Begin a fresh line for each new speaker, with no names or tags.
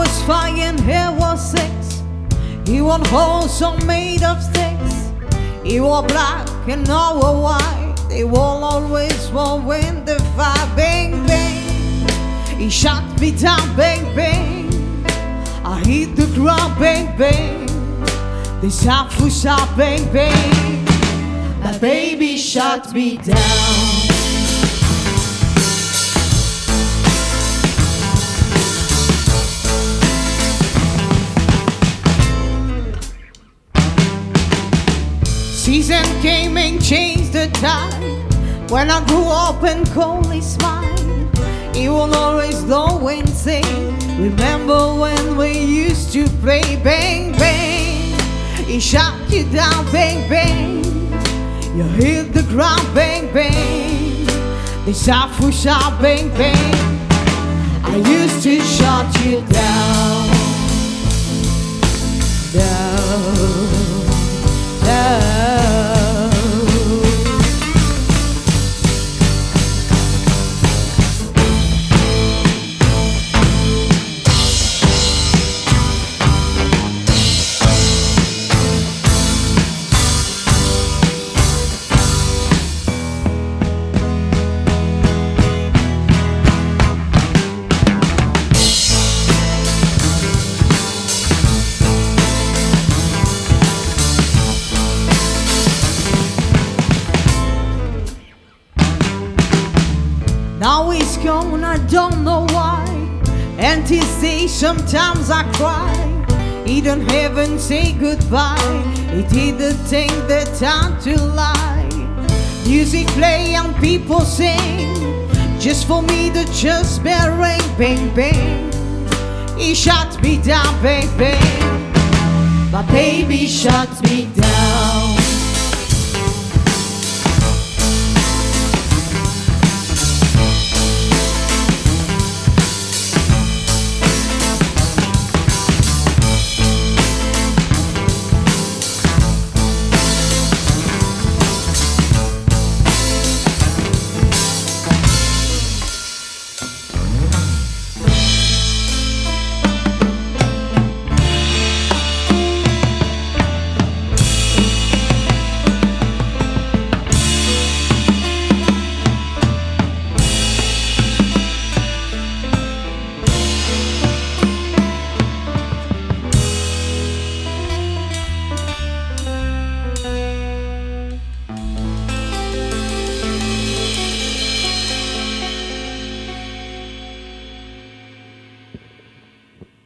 was 5 and he was 6. He wore horse all made of sticks. He wore black and I wore white. They will always war when the fire. Bang, bang. He shot me down. Bang, bang. I hit the ground. Bang, bang. This half was shot. Bang, bang. That baby shot me down. Season came and changed the tide. When I grew up and coldly smiled, he will always know and say, remember when we used to play. Bang, bang. He shot you down. Bang, bang. You hit the ground. Bang, bang. This awful shot. Bang, bang. I used to shut you down. Down. Now he's gone, I don't know why. And he says sometimes I cry. He don't even say goodbye. He didn't take the time to lie. Music play and people sing, just for me to just ring. Bang, bang. He shot me down. Bang, bang. My baby shot me down.